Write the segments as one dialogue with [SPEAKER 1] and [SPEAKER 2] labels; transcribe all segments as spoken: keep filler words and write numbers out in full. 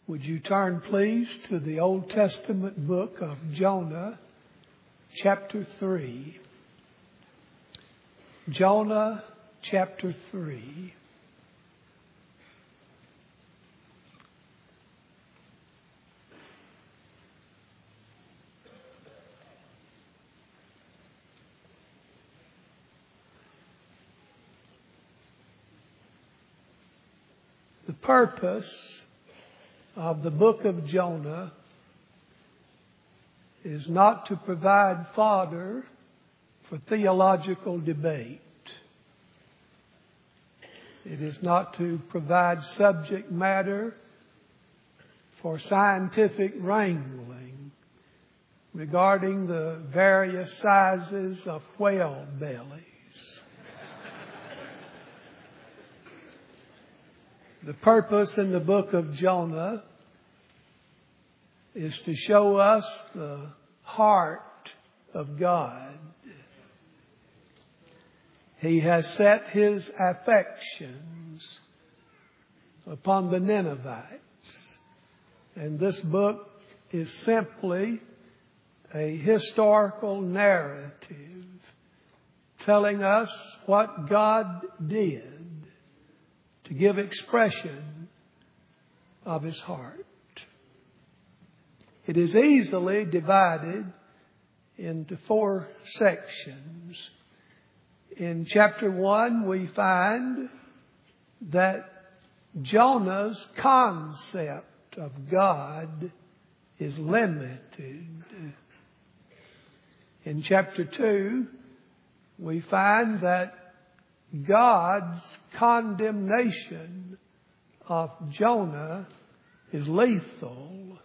[SPEAKER 1] Would you turn, please, to the Old Testament book of Jonah, chapter three. Jonah, chapter three. The purpose of the book of Jonah is not to provide fodder for theological debate. It is not to provide subject matter for scientific wrangling regarding the various sizes of whale bellies. The purpose in the book of Jonah is to show us the heart of God. He has set His affections upon the Ninevites. And this book is simply a historical narrative telling us what God did to give expression of His heart. It is easily divided into four sections. In chapter one, we find that Jonah's concept of God is limited. In chapter two, we find that God's condemnation of Jonah is lethal.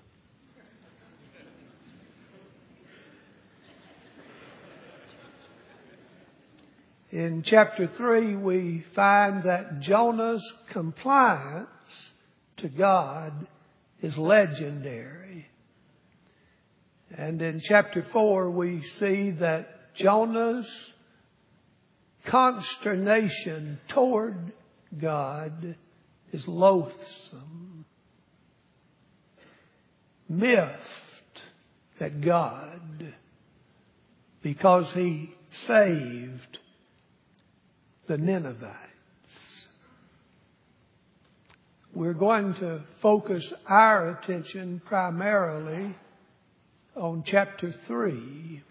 [SPEAKER 1] In chapter three, we find that Jonah's compliance to God is legendary. And in chapter four, we see that Jonah's consternation toward God is loathsome. Miffed at God because He saved the Ninevites. We're going to focus our attention primarily on chapter three.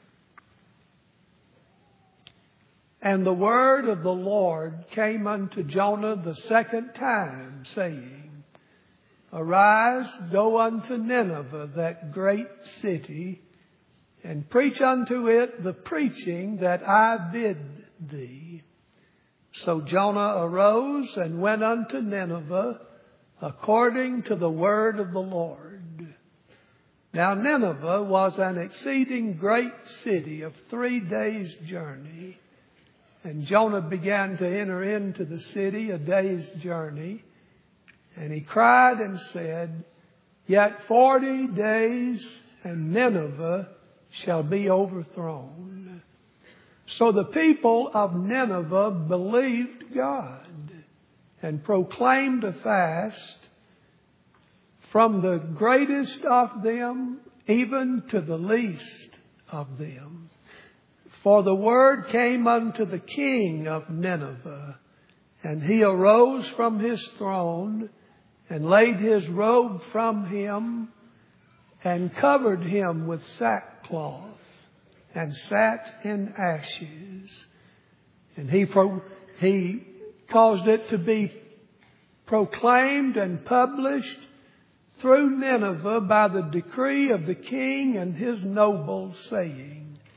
[SPEAKER 1] And the word of the Lord came unto Jonah the second time, saying, Arise, go unto Nineveh, that great city, and preach unto it the preaching that I bid thee. So Jonah arose and went unto Nineveh, according to the word of the Lord. Now Nineveh was an exceeding great city of three days' journey. And Jonah began to enter into the city a day's journey. And he cried and said, Yet forty days and Nineveh shall be overthrown. So the people of Nineveh believed God and proclaimed a fast, from the greatest of them even to the least of them. For the word came unto the king of Nineveh, and he arose from his throne and laid his robe from him and covered him with sackcloth and sat in ashes. And he, pro- he caused it to be proclaimed and published through Nineveh by the decree of the king and his nobles, saying,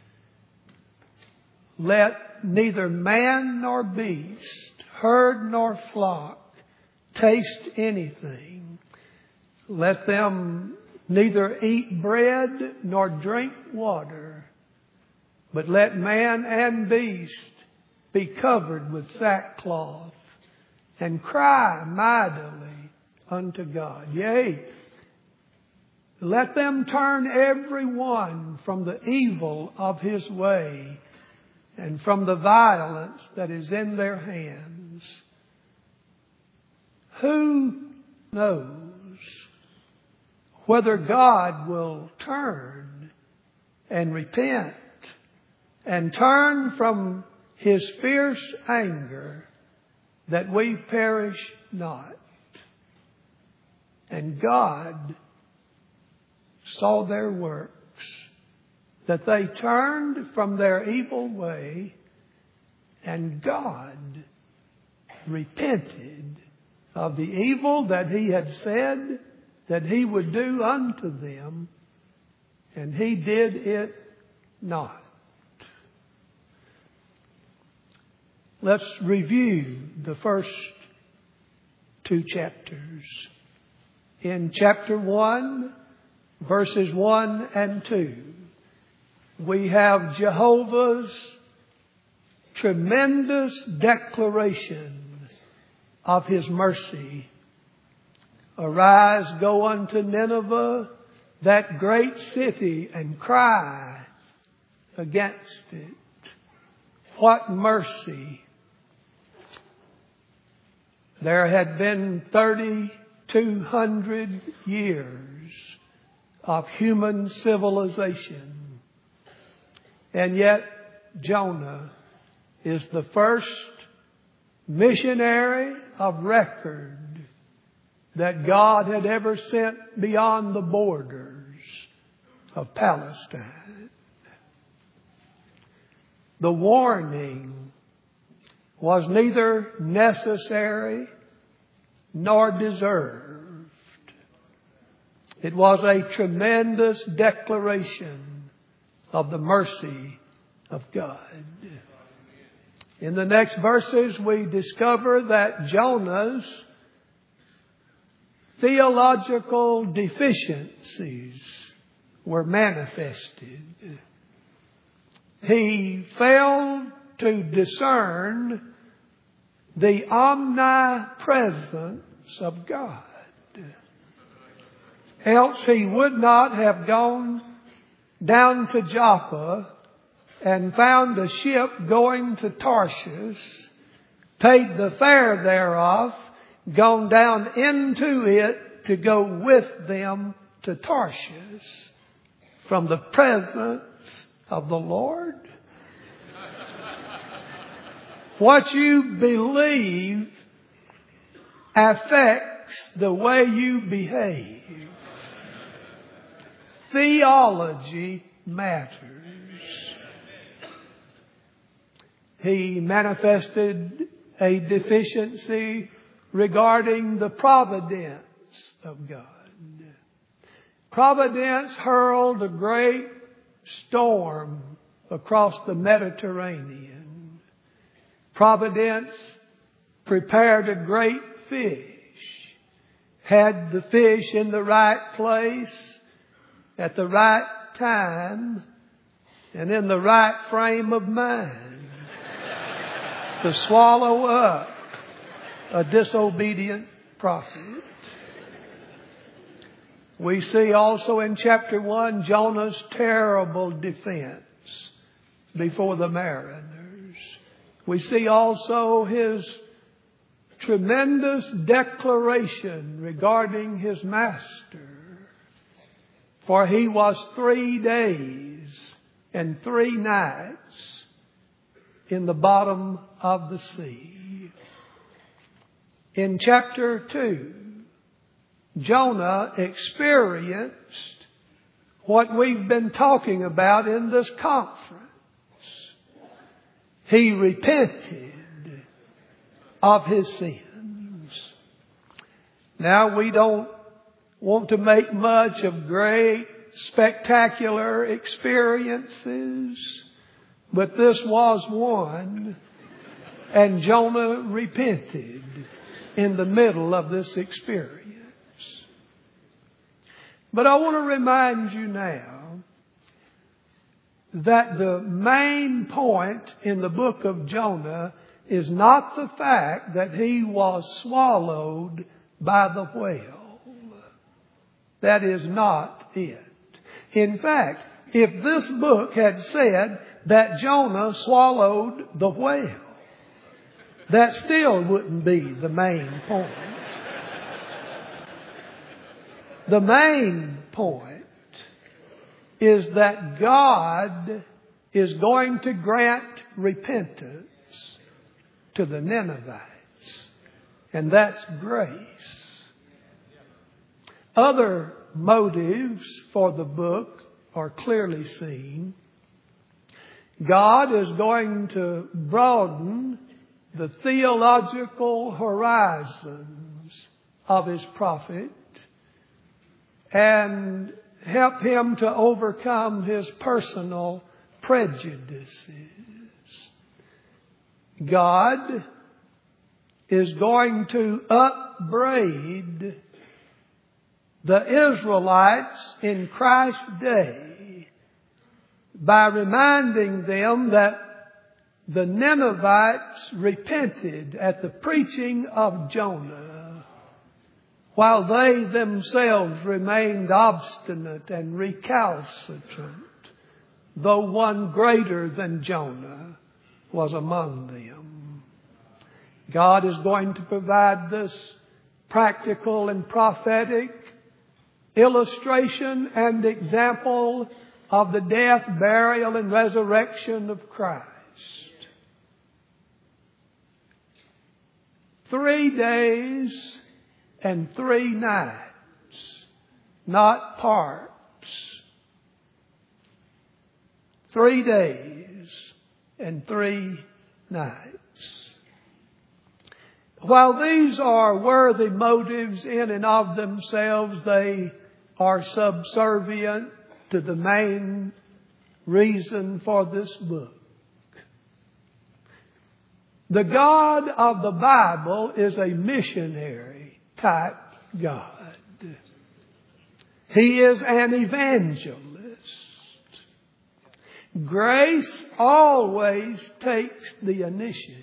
[SPEAKER 1] Let neither man nor beast, herd nor flock, taste anything. Let them neither eat bread nor drink water, but let man and beast be covered with sackcloth and cry mightily unto God. Yea, let them turn every one from the evil of his way and from the violence that is in their hands. Who knows whether God will turn and repent and turn from His fierce anger that we perish not. And God saw their works, that they turned from their evil way, and God repented of the evil that He had said that He would do unto them, and He did it not. Let's review the first two chapters. In chapter one, verses one and two, we have Jehovah's tremendous declaration of His mercy. Arise, go unto Nineveh, that great city, and cry against it. What mercy! There had been thirty-two hundred years of human civilization. And yet Jonah is the first missionary of record that God had ever sent beyond the borders of Palestine. The warning was neither necessary nor deserved. It was a tremendous declaration of the mercy of God. In the next verses, we discover that Jonah's theological deficiencies were manifested. He failed to discern the omnipresence of God. Else he would not have gone down to Joppa and found a ship going to Tarshish, paid the fare thereof, gone down into it to go with them to Tarshish from the presence of the Lord. What you believe affects the way you behave. Theology matters. He manifested a deficiency regarding the providence of God. Providence hurled a great storm across the Mediterranean. Providence prepared a great fish, had the fish in the right place at the right time and in the right frame of mind to swallow up a disobedient prophet. We see also in chapter one Jonah's terrible defense before the mariners. We see also his tremendous declaration regarding his master. For he was three days and three nights in the bottom of the sea. In chapter two, Jonah experienced what we've been talking about in this conference. He repented of his sins. Now, we don't want to make much of great, spectacular experiences, but this was one, and Jonah repented in the middle of this experience. But I want to remind you now that the main point in the book of Jonah is not the fact that he was swallowed by the whale. That is not it. In fact, if this book had said that Jonah swallowed the whale, that still wouldn't be the main point. The main point is that God is going to grant repentance to the Ninevites. And that's grace. Other motives for the book are clearly seen. God is going to broaden the theological horizons of His prophet and help him to overcome his personal prejudices. God is going to upbraid the Israelites in Christ's day by reminding them that the Ninevites repented at the preaching of Jonah, while they themselves remained obstinate and recalcitrant, though one greater than Jonah was among them. God is going to provide this practical and prophetic illustration and example of the death, burial, and resurrection of Christ. Three days and three nights, not parts. Three days and three nights. While these are worthy motives in and of themselves, they are subservient to the main reason for this book. The God of the Bible is a missionary type God. He is an evangelist. Grace always takes the initiative.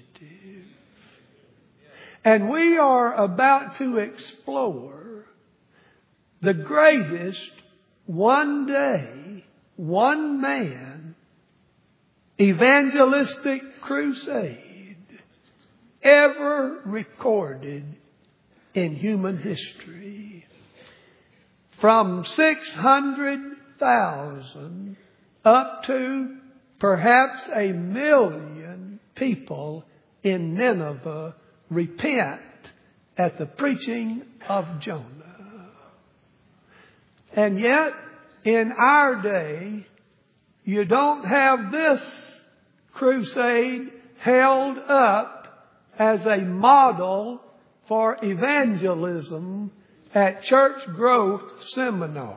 [SPEAKER 1] And we are about to explore the greatest one day, one man evangelistic crusade ever recorded in human history. From six hundred thousand up to perhaps a million people in Nineveh repent at the preaching of Jonah. And yet, in our day, you don't have this crusade held up as a model for evangelism at church growth seminars.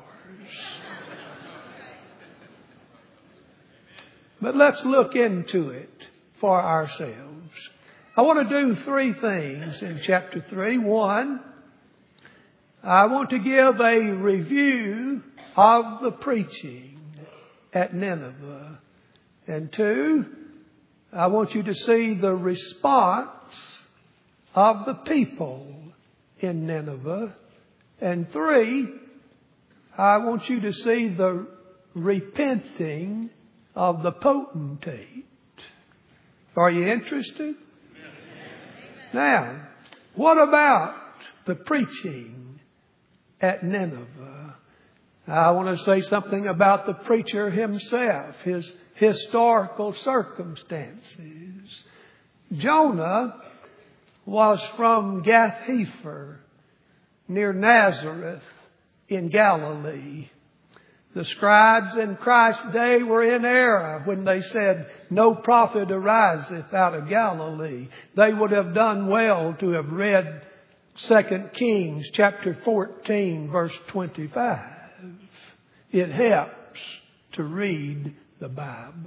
[SPEAKER 1] But let's look into it for ourselves. I want to do three things in chapter three. One, I want to give a review of the preaching at Nineveh. And two, I want you to see the response of the people in Nineveh. And three, I want you to see the repenting of the potentate. Are you interested? Now, what about the preaching at Nineveh? I want to say something about the preacher himself, his historical circumstances. Jonah was from Gath-hepher, near Nazareth in Galilee. The scribes in Christ's day were in error when they said, "No prophet ariseth out of Galilee." They would have done well to have read Second Kings chapter fourteen, verse twenty-five. It helps to read the Bible.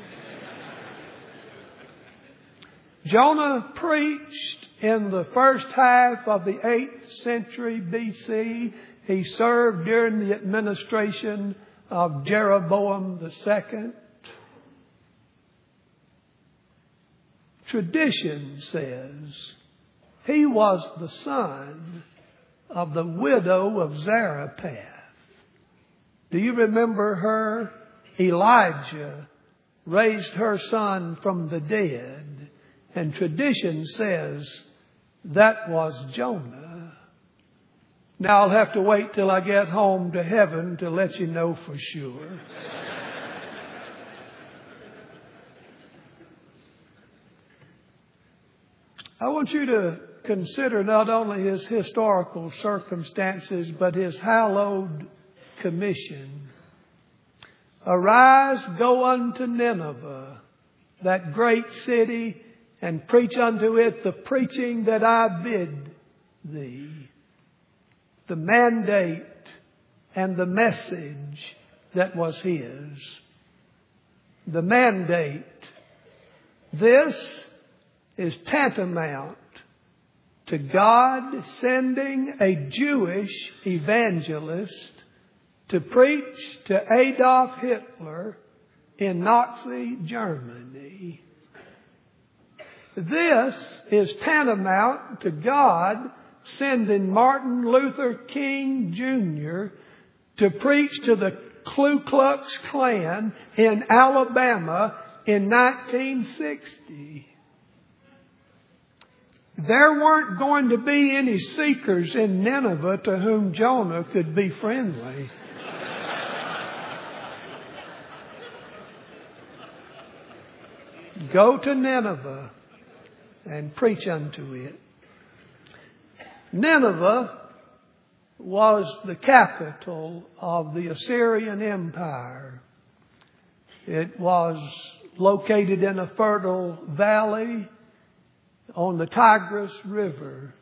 [SPEAKER 1] Jonah preached in the first half of the eighth century B C. He served during the administration of Jeroboam the second. Tradition says he was the son of the widow of Zarephath. Do you remember her? Elijah raised her son from the dead. And tradition says that was Jonah. Now I'll have to wait till I get home to heaven to let you know for sure. I want you to consider not only his historical circumstances, but his hallowed commission. Arise, go unto Nineveh, that great city, and preach unto it the preaching that I bid thee. The mandate and the message that was his. The mandate. This is tantamount to God sending a Jewish evangelist to preach to Adolf Hitler in Nazi Germany. This is tantamount to God sending Martin Luther King Junior to preach to the Ku Klux Klan in Alabama in nineteen sixty. There weren't going to be any seekers in Nineveh to whom Jonah could be friendly. Go to Nineveh and preach unto it. Nineveh was the capital of the Assyrian Empire. It was located in a fertile valley on the Tigris River.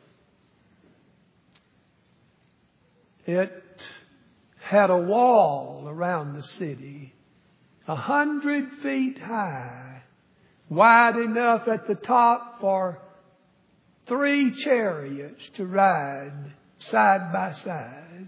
[SPEAKER 1] It had a wall around the city, a hundred feet high, wide enough at the top for three chariots to ride side by side.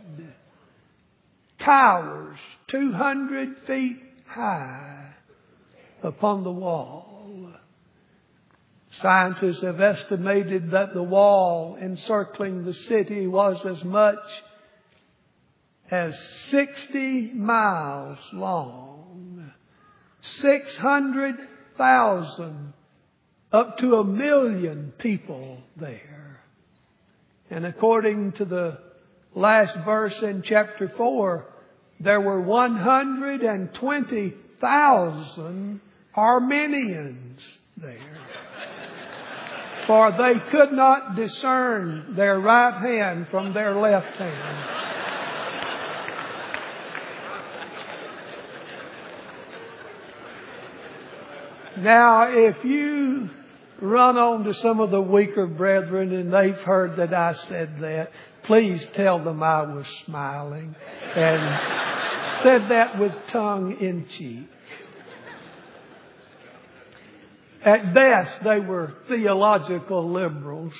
[SPEAKER 1] Towers two hundred feet high upon the wall. Scientists have estimated that the wall encircling the city was as much as sixty miles long. six hundred thousand up to a million people there. And according to the last verse in chapter four, there were one hundred twenty thousand Armenians there. For they could not discern their right hand from their left hand. Now, if you run on to some of the weaker brethren and they've heard that I said that, please tell them I was smiling and said that with tongue in cheek. At best, they were theological liberals.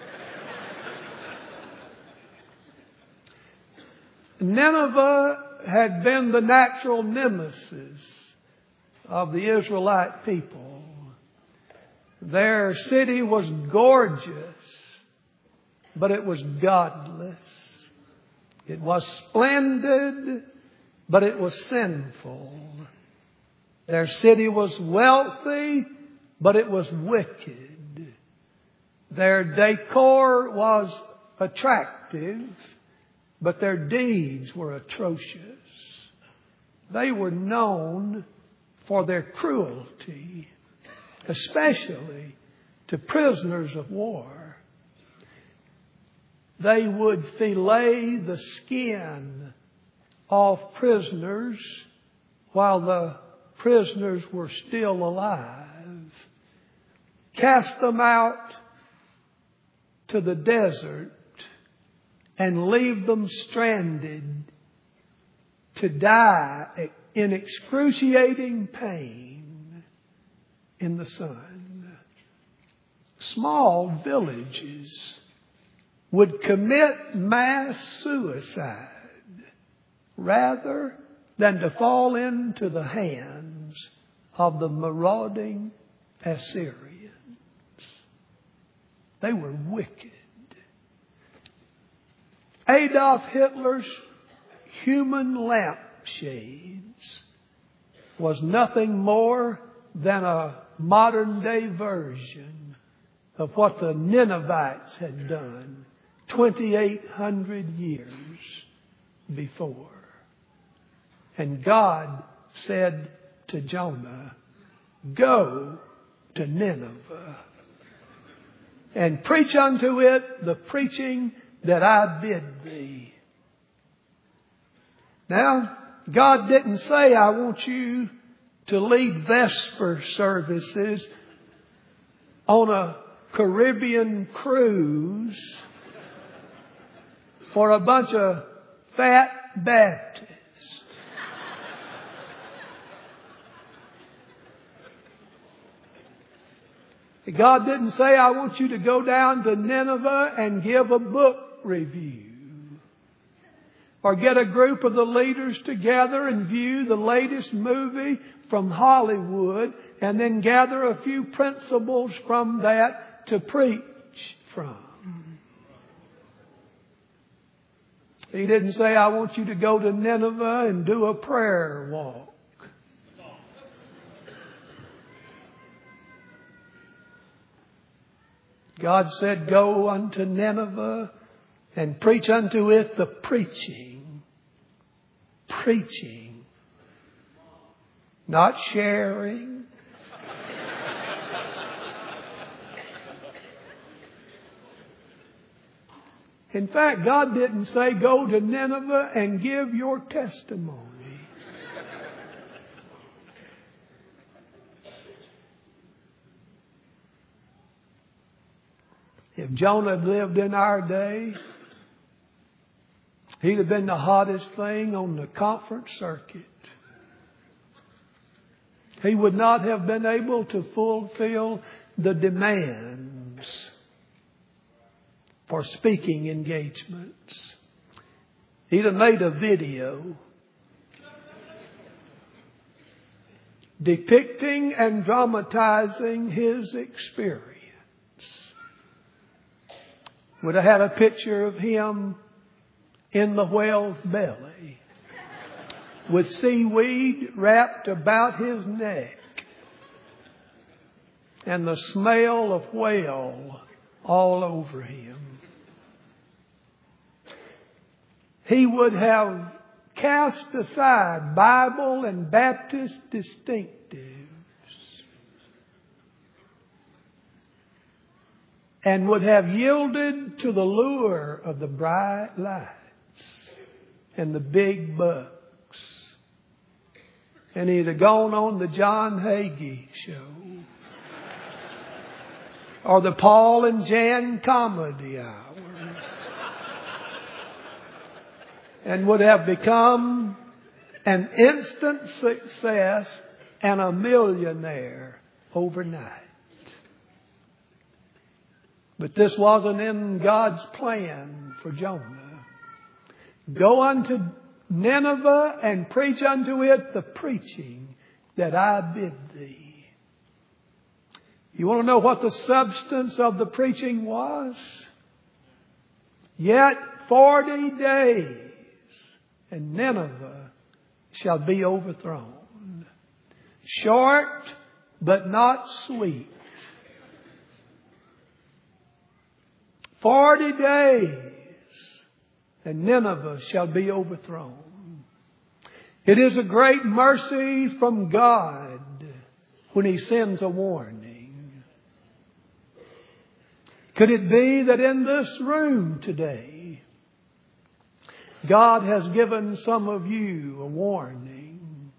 [SPEAKER 1] Nineveh had been the natural nemesis of the Israelite people. Their city was gorgeous, but it was godless. It was splendid, but it was sinful. Their city was wealthy, but it was wicked. Their decor was attractive, but their deeds were atrocious. They were known for their cruelty, especially to prisoners of war. They would fillet the skin off prisoners while the prisoners were still alive. Cast them out to the desert and leave them stranded to die in excruciating pain in the sun. Small villages would commit mass suicide rather than to fall into the hands of the marauding Assyrians. They were wicked. Adolf Hitler's human lampshades was nothing more than a modern day version of what the Ninevites had done twenty-eight hundred years before. And God said to Jonah, go to Nineveh and preach unto it the preaching that I bid thee. Now, God didn't say, I want you to lead Vesper services on a Caribbean cruise for a bunch of fat Baptists. God didn't say, I want you to go down to Nineveh and give a book review. Or get a group of the leaders together and view the latest movie from Hollywood and then gather a few principles from that to preach from. He didn't say, I want you to go to Nineveh and do a prayer walk. God said, go unto Nineveh and preach unto it the preaching. Preaching. Not sharing. In fact, God didn't say, go to Nineveh and give your testimony. If Jonah had lived in our day, he'd have been the hottest thing on the conference circuit. He would not have been able to fulfill the demands for speaking engagements. He'd have made a video depicting and dramatizing his experience. Would have had a picture of him in the whale's belly with seaweed wrapped about his neck and the smell of whale all over him. He would have cast aside Bible and Baptist distinctives and would have yielded to the lure of the bright lights and the big bucks. And he'd have gone on the John Hagee show or the Paul and Jan Comedy Hour and would have become an instant success and a millionaire overnight. But this wasn't in God's plan for Jonah. Go unto Nineveh and preach unto it the preaching that I bid thee. You want to know what the substance of the preaching was? Yet forty days and Nineveh shall be overthrown. Short but not sweet. Forty days and Nineveh shall be overthrown. It is a great mercy from God when He sends a warning. Could it be that in this room today, God has given some of you a warning?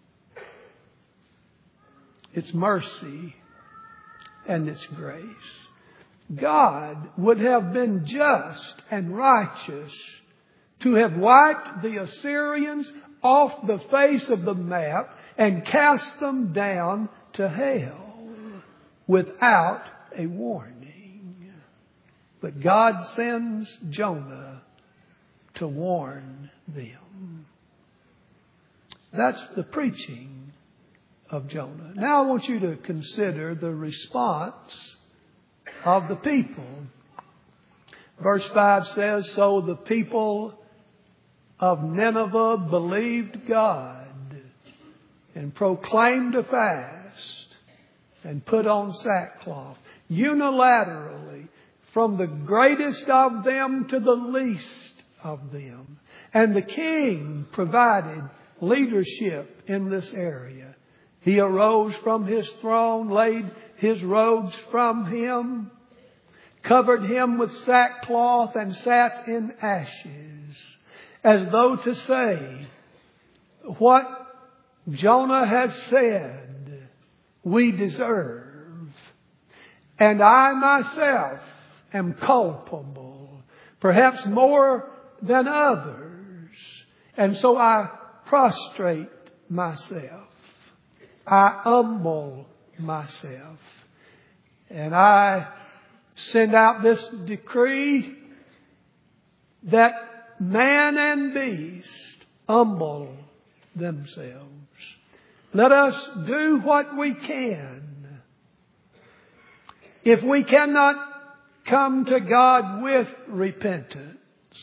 [SPEAKER 1] It's mercy and it's grace. God would have been just and righteous to have wiped the Assyrians off the face of the map and cast them down to hell without a warning. But God sends Jonah to warn them. That's the preaching of Jonah. Now I want you to consider the response of the people. Verse five says, so the people of Nineveh believed God and proclaimed a fast and put on sackcloth. Unilaterally, from the greatest of them to the least of them. And the king provided leadership in this area. He arose from his throne, laid his robes from him, covered him with sackcloth, and sat in ashes, as though to say, what Jonah has said, we deserve. And I myself am culpable, perhaps more than others. And so I prostrate myself. I humble myself. And I send out this decree that man and beast humble themselves. Let us do what we can. If we cannot come to God with repentance,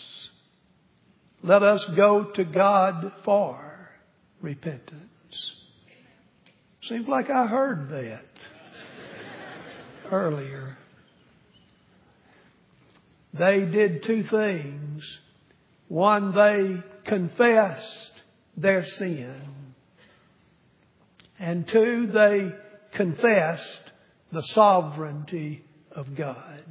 [SPEAKER 1] let us go to God for repentance. Seems like I heard that earlier. They did two things. One, they confessed their sin. And two, they confessed the sovereignty of God.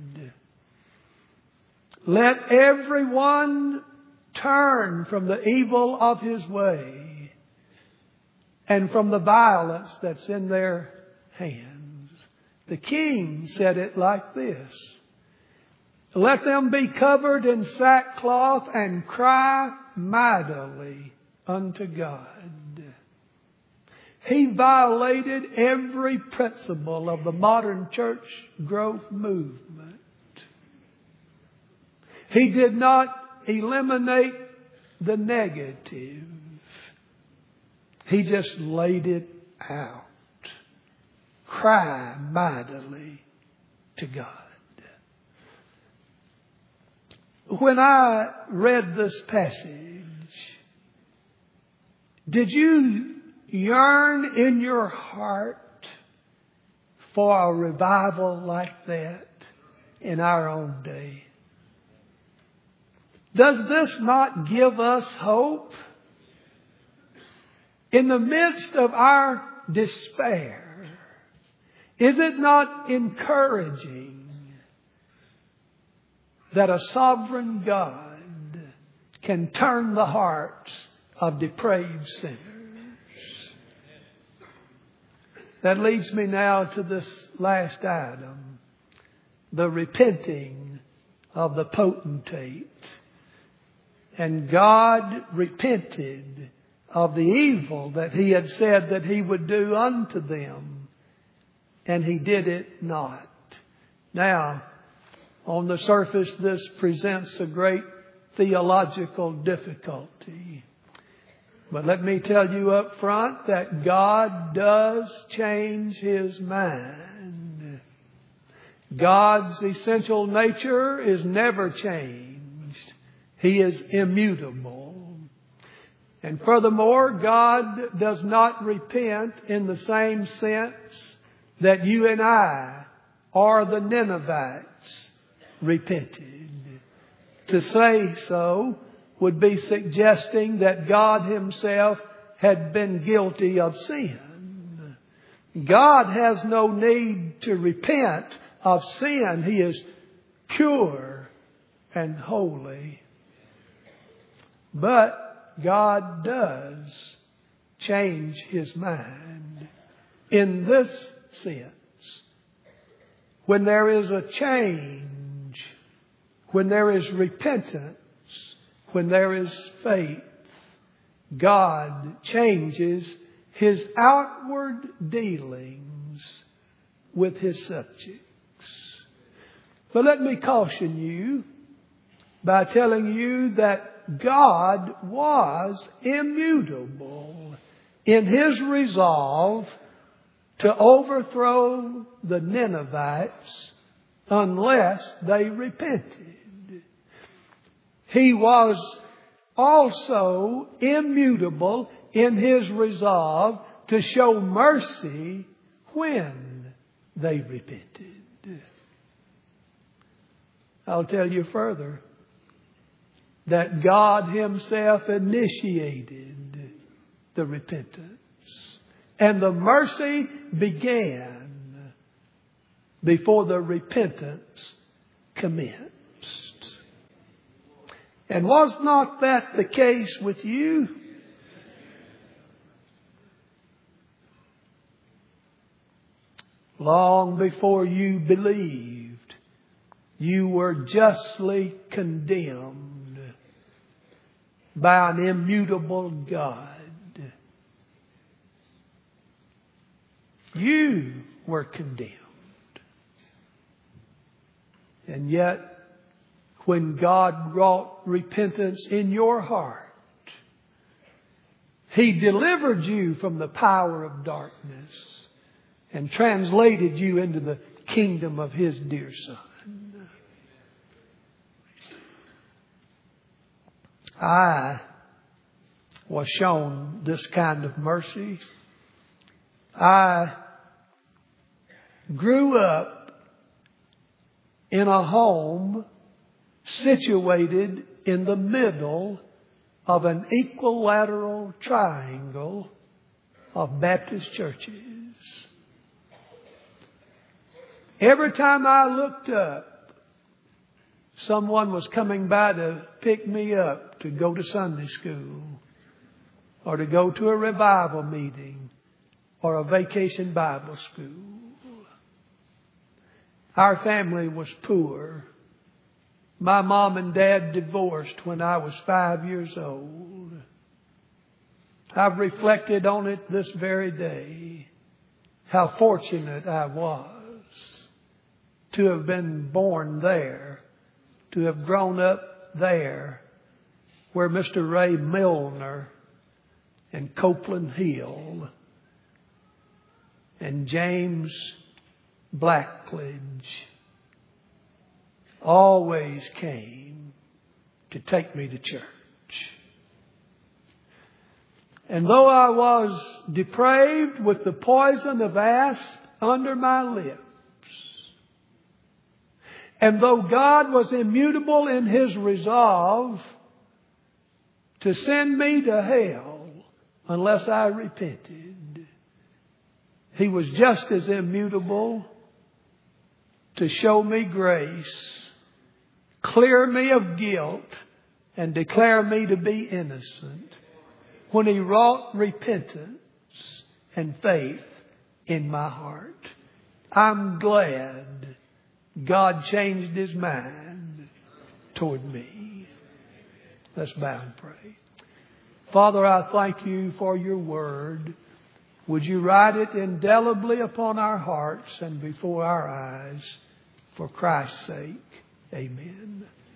[SPEAKER 1] Let everyone turn from the evil of his way and from the violence that's in their hands. The king said it like this: let them be covered in sackcloth and cry mightily unto God. He violated every principle of the modern church growth movement. He did not eliminate the negative. He just laid it out. Cry mightily to God. When I read this passage, did you yearn in your heart for a revival like that in our own day? Does this not give us hope? In the midst of our despair, is it not encouraging that a sovereign God can turn the hearts of depraved sinners? That leads me now to this last item, the repenting of the potentate. And God repented of the evil that He had said that He would do unto them, and He did it not. Now, on the surface, this presents a great theological difficulty. But let me tell you up front that God does change His mind. God's essential nature is never changed. He is immutable. And furthermore, God does not repent in the same sense that you and I or the Ninevites repented. To say so would be suggesting that God Himself had been guilty of sin. God has no need to repent of sin. He is pure and holy. But God does change His mind in this sense. When there is a change, when there is repentance, when there is faith, God changes His outward dealings with His subjects. But let me caution you by telling you that God was immutable in His resolve to overthrow the Ninevites unless they repented. He was also immutable in His resolve to show mercy when they repented. I'll tell you further that God Himself initiated the repentance. And the mercy began before the repentance commenced. And was not that the case with you? Long before you believed, you were justly condemned by an immutable God. You were condemned. And yet, when God wrought repentance in your heart, He delivered you from the power of darkness and translated you into the kingdom of His dear Son. I was shown this kind of mercy. I grew up in a home situated in the middle of an equilateral triangle of Baptist churches. Every time I looked up, someone was coming by to pick me up to go to Sunday school or to go to a revival meeting or a vacation Bible school. Our family was poor. My mom and dad divorced when I was five years old. I've reflected on it this very day, how fortunate I was to have been born there, to have grown up there where Mister Ray Milner and Copeland Hill and James Blackledge always came to take me to church. And though I was depraved with the poison of asp under my lips, and though God was immutable in His resolve to send me to hell unless I repented, He was just as immutable to show me grace, clear me of guilt, and declare me to be innocent when He wrought repentance and faith in my heart. I'm glad God changed His mind toward me. Let's bow and pray. Father, I thank You for Your word. Would You write it indelibly upon our hearts and before our eyes, for Christ's sake. Amen.